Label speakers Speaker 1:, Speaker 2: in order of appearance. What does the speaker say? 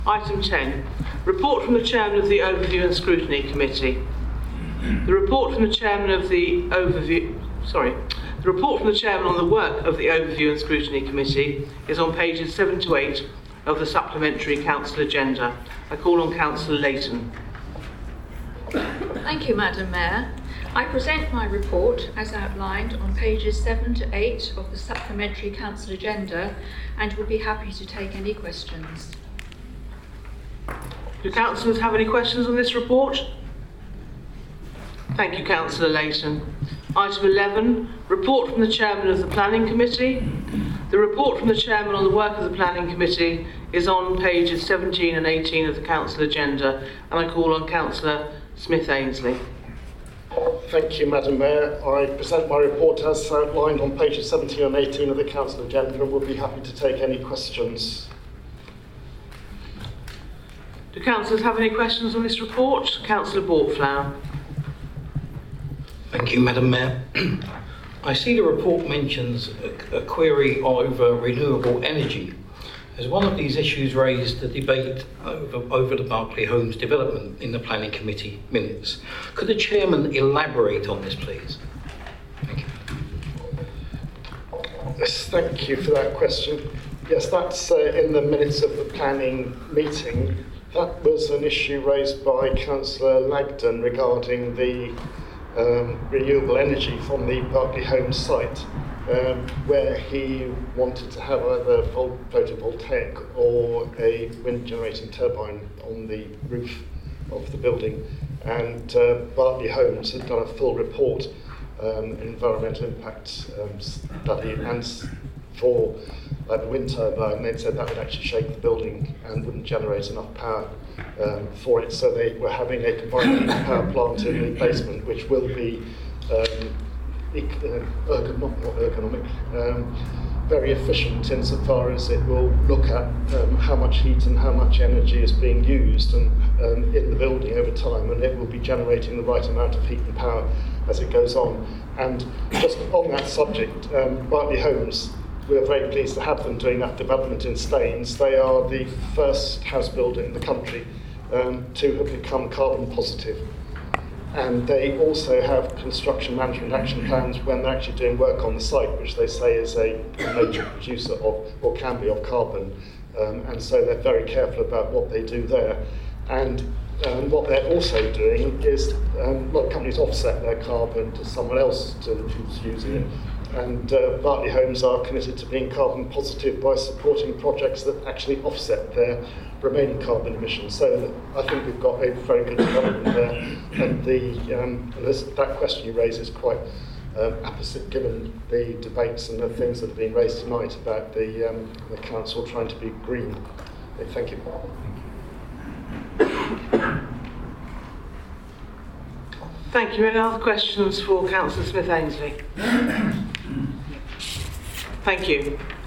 Speaker 1: Item 10. Report from the Chairman of the Overview and Scrutiny Committee. The report from the Chairman on the work of the Overview and Scrutiny Committee is on pages 7 to 8 of the supplementary Council agenda. I call on Councillor Layton.
Speaker 2: Thank you, Madam Mayor. I present my report as outlined on pages 7 to 8 of the supplementary Council agenda and will be happy to take any questions.
Speaker 1: Do councillors have any questions on this report? Thank you, Councillor Layton. Item 11, report from the Chairman of the Planning Committee. The report from the Chairman on the work of the Planning Committee is on pages 17 and 18 of the Council agenda, and I call on Councillor Smith-Ainsley.
Speaker 3: Thank you, Madam Mayor. I present my report as outlined on pages 17 and 18 of the Council agenda and will be happy to take any questions.
Speaker 1: Do councillors have any questions on this report? Councillor Bortflower.
Speaker 4: Thank you, Madam Mayor. I see the report mentions a query over renewable energy. As one of these issues raised the debate over the Berkeley Homes development in the Planning Committee minutes. Could the Chairman elaborate on this, please? Thank you.
Speaker 3: Yes, thank you for that question. Yes, that's in the minutes of the planning meeting. That was an issue raised by Councillor Lagden regarding the renewable energy from the Berkeley Homes site, where he wanted to have either photovoltaic or a wind generating turbine on the roof of the building. And Berkeley Homes had done a full report, environmental impact study, and for the wind turbine, they'd said that would actually shake the building and wouldn't generate enough power for it. So they were having a combined heat power plant in the basement, which will be very efficient insofar as it will look at how much heat and how much energy is being used in the building over time, and it will be generating the right amount of heat and power as it goes on. And just on that subject, Berkeley Homes, we're very pleased to have them doing that development in Staines. They are the first house builder in the country to have become carbon positive. And they also have construction management action plans when they're actually doing work on the site, which they say is a major producer of, or can be, of carbon. And so they're very careful about what they do there. And what they're also doing is a lot of companies offset their carbon to someone else who's using it. And Berkeley Homes are committed to being carbon positive by supporting projects that actually offset their remaining carbon emissions. So I think we've got a very good development there. And that question you raise is quite apposite given the debates and the things that have been raised tonight about the council trying to be green. Thank you.
Speaker 1: Thank you. Any other questions for Councillor Smith-Ainsley? Thank you.